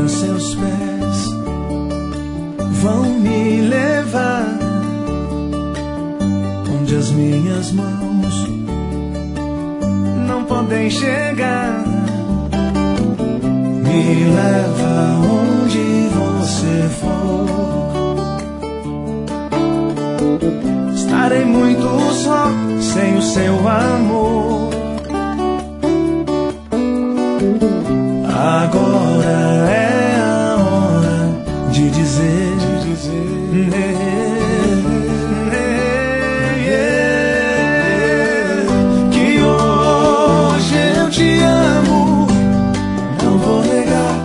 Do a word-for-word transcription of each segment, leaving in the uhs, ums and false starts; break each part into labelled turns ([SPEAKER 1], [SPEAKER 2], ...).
[SPEAKER 1] seus pés vão me levar onde as minhas mãos não podem chegar. Me leva onde você for. Estarei muito só sem o seu amor. Agora é a hora de dizer, de dizer é, é, é, que hoje eu te amo, não vou negar.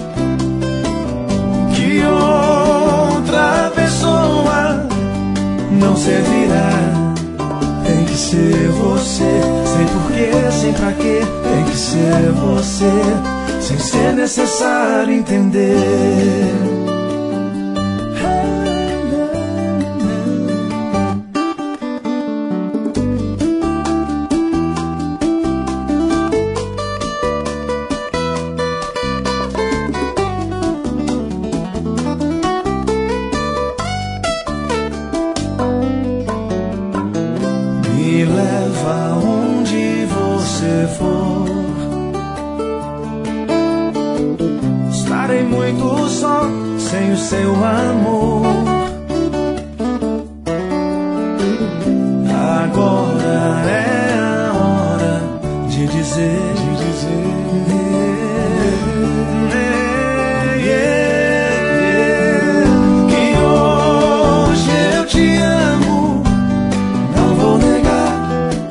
[SPEAKER 1] Que outra pessoa não servirá. Tem que ser você, sem porquê, sem pra quê. Tem que ser você, sem ser necessário entender. Me leva onde você for. Estarei muito só sem o seu amor. Agora é a hora de dizer, de dizer é, é, é, que hoje eu te amo, não vou negar.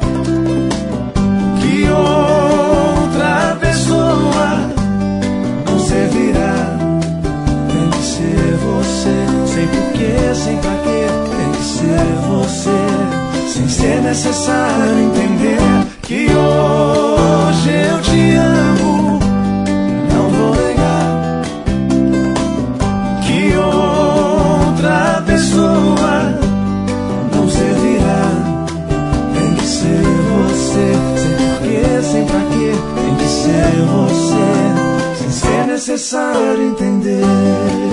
[SPEAKER 1] Que outra pessoa não servirá. Tem que ser você, sem porquê, sem pra quê. Tem que ser você, sem ser necessário entender. Que hoje eu te amo, não vou negar. Que outra pessoa não servirá. Tem que ser você, sem porquê, sem pra quê. Tem que ser você, sem ser necessário entender.